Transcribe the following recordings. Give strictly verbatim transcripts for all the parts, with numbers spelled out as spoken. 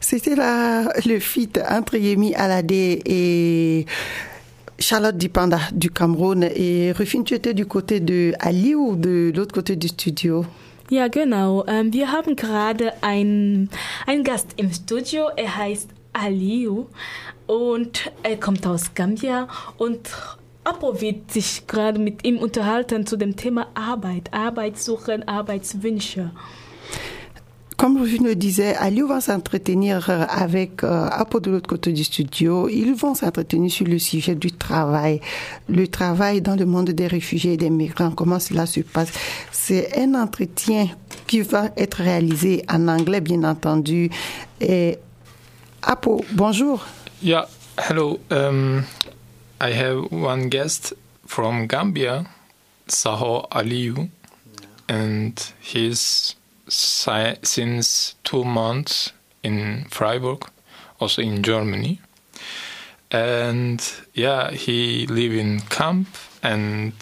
C'était la, le feat entre Yemi Alade et Charlotte Dipanda du Cameroun. Et Rufin, tu étais du côté de Ali ou de l'autre côté du studio? Ja, genau. Ähm, wir haben gerade einen Gast im Studio. Er heißt Aliou und er kommt aus Gambia. Und Apo wird sich gerade mit ihm unterhalten zu dem Thema Arbeit, Arbeitssuchen, Arbeitswünsche. Comme je le disais, Aliou va s'entretenir avec euh, Apo de l'autre côté du studio. Ils vont s'entretenir sur le sujet du travail. Le travail dans le monde des réfugiés et des migrants, comment cela se passe. C'est un entretien qui va être réalisé en anglais, bien entendu. Et Apo, bonjour. Yeah, hello. Um, I have one guest from Gambia, Saho Aliou, and he's si- since two months in Freiburg, also in Germany. And yeah, he live in camp and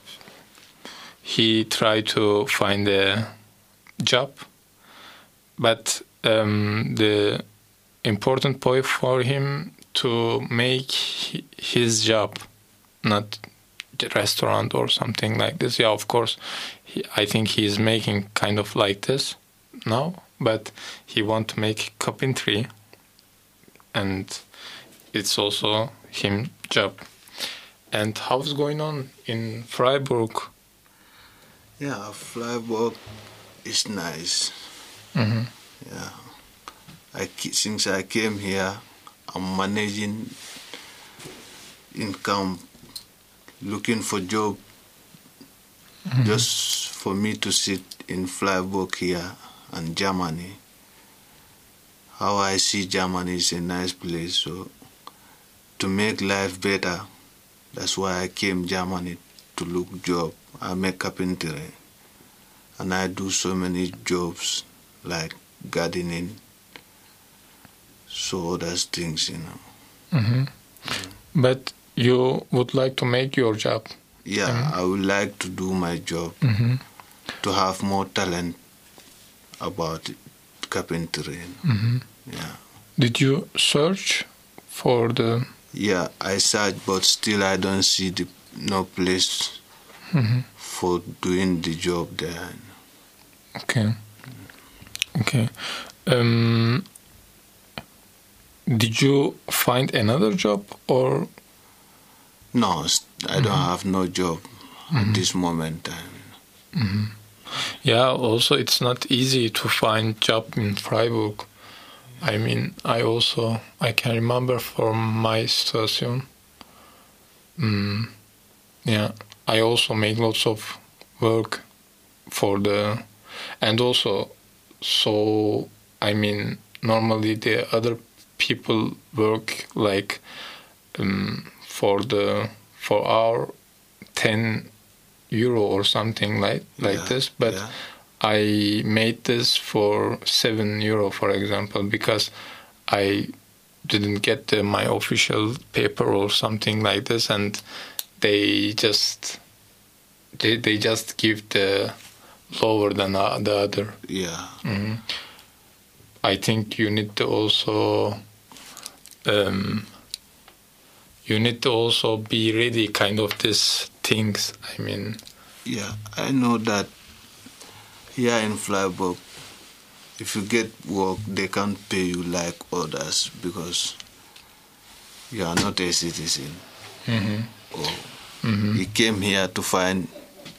he tried to find a job, but um, the important point for him to make his job, not the restaurant or something like this. Yeah, of course, he, I think he is making kind of like this now, but he want to make carpentry, and it's also him job. And how's going on in Freiburg? Yeah, Freiburg is nice. Mm-hmm. Yeah, I since I came here, I'm managing income, looking for job, mm-hmm. just for me to sit in Freiburg here and Germany. How I see Germany is a nice place, so to make life better, that's why I came Germany to look job. I make carpentry, and I do so many jobs like gardening, so other things, you know. Mm-hmm. Mm. But you would like to make your job? Yeah, mm-hmm. I would like to do my job, mm-hmm. to have more talent about carpentry. Mm-hmm. Yeah. Did you search for the... Yeah, I searched, but still I don't see the no place mm-hmm. for doing the job there. Okay. Okay. Um, did you find another job or? No, I don't mm-hmm. have no job mm-hmm. at this moment. Mm-hmm. Yeah, also it's not easy to find job in Freiburg. I mean, I also, I can remember from my situation. Mm, yeah, I also make lots of work for the, and also, so, I mean, normally the other people work like um, for the, for our ten euro or something like, like yeah, this, but yeah. I made this for seven euro, for example, because I didn't get uh, my official paper or something like this, and they just they they just give the lower than uh, the other. Yeah. Mm-hmm. I think you need to also um, you need to also be ready, kind of these things. I mean. Yeah, I know that. Here in Freiburg, if you get work, they can't pay you like others because you are not a citizen. Mm-hmm. Or mm-hmm. you came here to find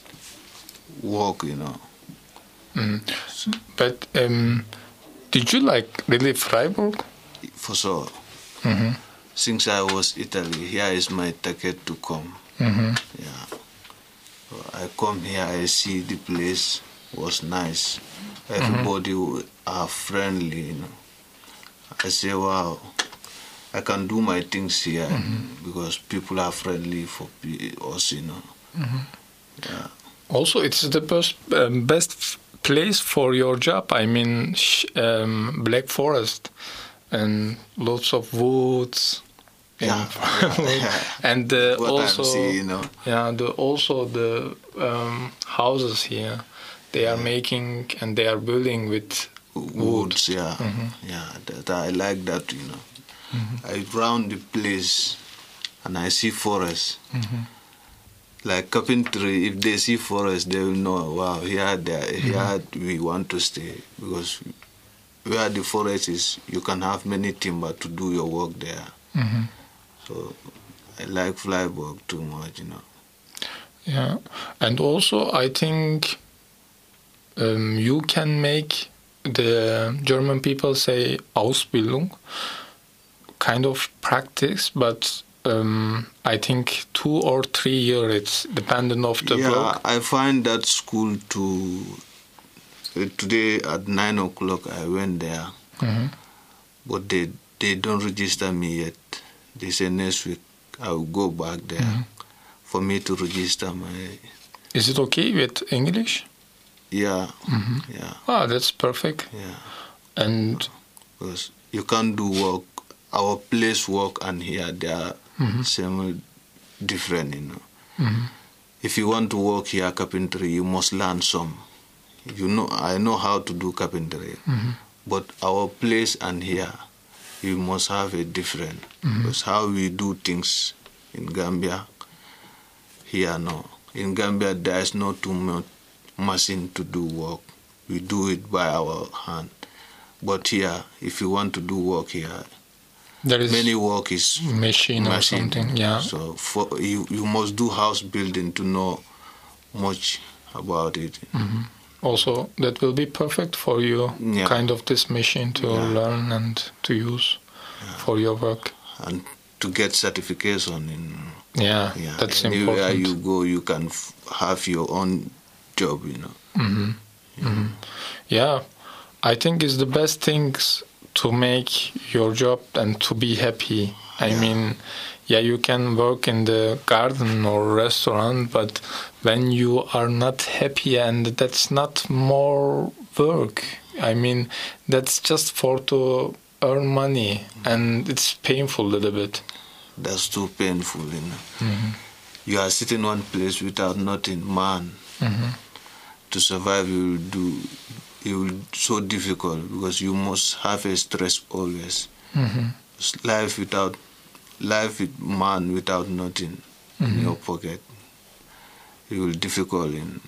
work, you know. Mm-hmm. So, but um, did you like really Freiburg? For sure. Mm-hmm. Since I was Italy, here is my ticket to come. Mm-hmm. Yeah. So I come here, I see the place. Was nice. Everybody mm-hmm. are friendly, you know. I say, wow, I can do my things here mm-hmm. because people are friendly for us, you know. Mm-hmm. Yeah. Also, it's the best um, best place for your job. I mean, sh- um, Black Forest and lots of woods. Yeah, yeah, yeah. And uh, also, see, you know. yeah, the also the um, houses here. They are making and they are building with woods. Yeah, Mhm. yeah. That I like that. You know, Mhm. I round the place and I see forest. Mhm. Like carpentry, if they see forest, they will know. Wow, here, there, here we want to stay, because where the forest is, you can have many timber to do your work there. Mhm. So I like Freiburg too much, you know. Yeah, and also I think um, you can make the German people say Ausbildung, kind of practice, but um, I think two or three years, it's dependent of the yeah, work. I find that school to uh, today at nine o'clock I went there, Mhm. but they they don't register me yet. They say next week I will go back there Mhm. for me to register my. Is it okay with English? Yeah, Mhm. yeah, Ah, that's perfect. yeah. And Because you can't do work. Our place work and here they are Mhm. semi different, you know. Mhm. If you want to work here carpentry, you must learn some. You know, I know how to do carpentry, Mhm. but our place and here, you must have a different. Mhm. Because how we do things in Gambia, here no. In Gambia, there is no too much machine to do work. We do it by our hand. But here, if you want to do work here, there is many work is machine or machine. something, yeah. So for you, you must do house building to know much about it. Mhm. Also, that will be perfect for you, Yeah. kind of this machine to Yeah. learn and to use for your work. And to get certification in Yeah, yeah, that's anywhere important. you go, you can f- have your own job. You know. Mhm. Mhm. Yeah, I think it's the best things to make your job and to be happy. I Yeah. mean, yeah, you can work in the garden or restaurant, but when you are not happy, and that's not more work. I mean, that's just for to earn money, and it's painful a little bit. That's too painful. You know. Mhm. You are sitting one place without nothing, man. Mhm. To survive, you will do. It will so difficult because you must have a stress always. Mhm. Life without life with man without nothing in your pocket, it will difficult in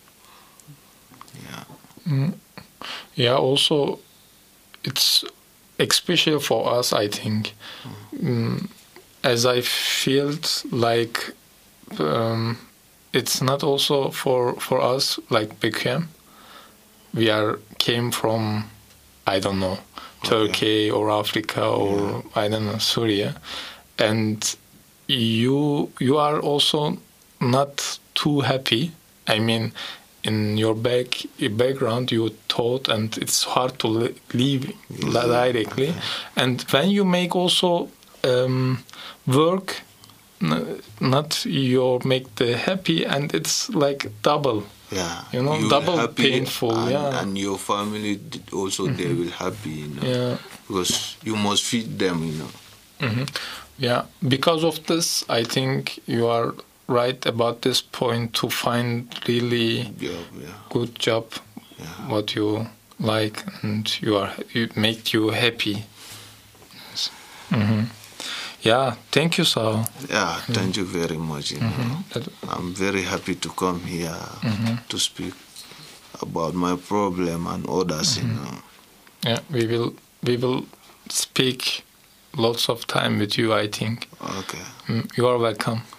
yeah. Mm. Yeah, also, it's especially for us, I think, mm, as I felt like um, it's not also for, for us like Beckham. We are came from, I don't know, Turkey or Africa or I don't know, Syria, and you you are also not too happy. I mean, in your back background, you thought, and it's hard to li- leave directly. And when you make also um, work, n- not you make the happy, and it's like double. Yeah, You know, will double happy painful, and, yeah. and your family also they will happy, you know, Yeah. because you must feed them, you know. hmm Yeah, because of this, I think you are right about this point to find really Job, yeah, good job, yeah. what you like, and you are it make you happy. Yes. hmm Yeah, thank you, Sao. Yeah, thank you very much. You know. That- I'm very happy to come here to speak about my problem and others, you know. Yeah, we will we will speak lots of time with you, I think. Okay. Mm, You are welcome.